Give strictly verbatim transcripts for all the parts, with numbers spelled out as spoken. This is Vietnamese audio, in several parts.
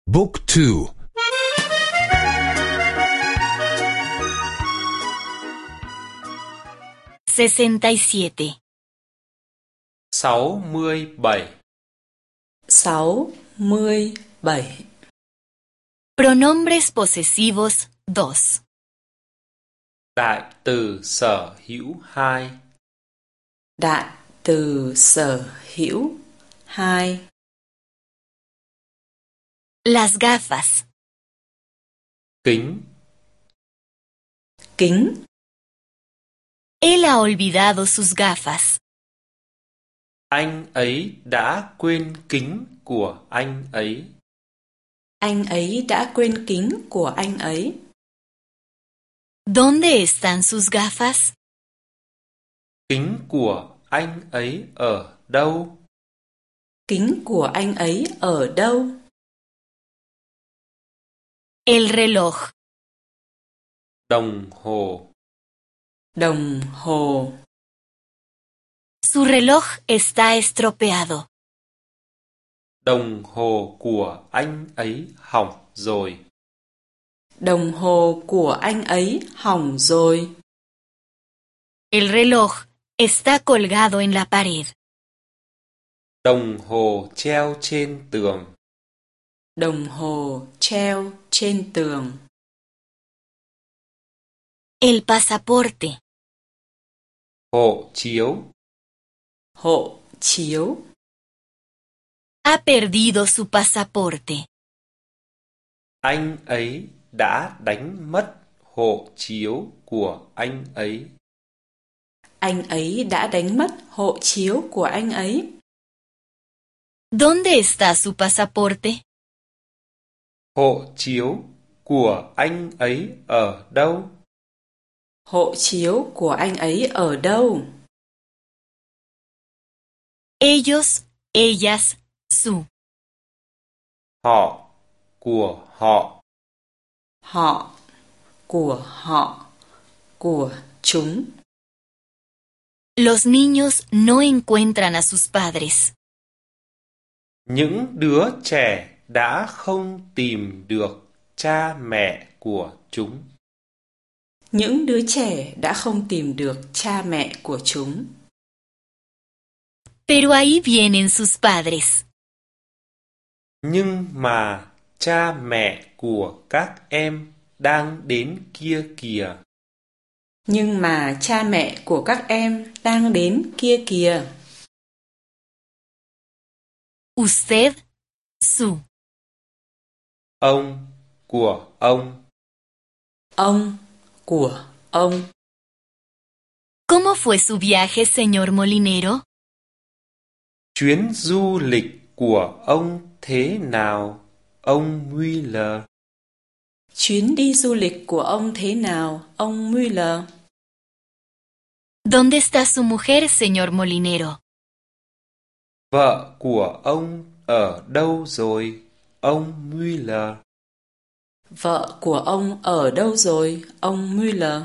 Book two. sesenta y siete. sáu mươi bảy. sáu mươi bảy. Pronombres posesivos dos. Đại từ sở hữu hai. Đại từ sở hữu hai. Las gafas. Kính. Kính. Él ha olvidado sus gafas. Anh ấy đã quên kính của anh ấy. Anh ấy đã quên kính của anh ấy. ¿Dónde están sus gafas? Kính của anh ấy ở đâu? Kính của anh ấy ở đâu? El reloj. Đồng hồ. Đồng hồ. Su reloj está estropeado. Đồng hồ của anh ấy hỏng rồi. Đồng hồ của anh ấy hỏng rồi. El reloj está colgado en la pared. Đồng hồ treo trên tường. Đồng hồ treo trên tường. El pasaporte. Hộ chiếu. Hộ chiếu. Ha perdido su pasaporte. Anh ấy đã đánh mất hộ chiếu của anh ấy. Anh ấy đã đánh mất hộ chiếu của anh ấy. ¿Dónde está su pasaporte? Hộ chiếu của anh ấy ở đâu? Hộ chiếu của anh ấy ở đâu? Ellos, ellas, su. Họ, của họ. Họ, của họ, của chúng. Los niños no encuentran a sus padres. Những đứa trẻ đã không tìm được cha mẹ của chúng. Những đứa trẻ đã không tìm được cha mẹ của chúng. Pero ahí vienen sus padres. Nhưng mà cha mẹ của các em đang đến kia kìa. Nhưng mà cha mẹ của các em đang đến kia kìa. Usted, su. Ông, của ông. Ông, của ông. ¿Cómo fue su viaje, señor Molinero? Chuyến du lịch của ông thế nào, ông Mueller? Chuyến đi du lịch của ông thế nào, ông Mueller? ¿Dónde está su mujer, señor Molinero? Vợ của ông ở đâu rồi, ông Mueller? Vợ của ông ở đâu rồi, ông Mueller?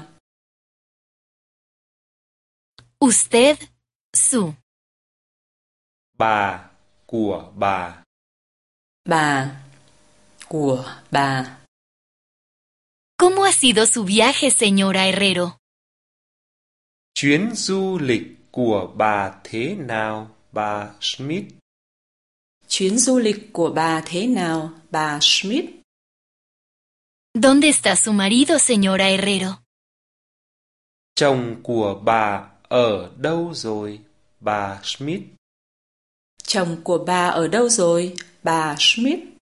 Usted, su. Bà, của bà. Bà, của bà. ¿Cómo ha sido su viaje, señora Herrero? Chuyến du lịch của bà thế nào, bà Smith? Chuyến du lịch của bà thế nào, bà Smith? ¿Dónde está su marido, señora Herrero? Chồng của bà ở đâu rồi, bà Smith? Chồng của bà ở đâu rồi, bà Smith?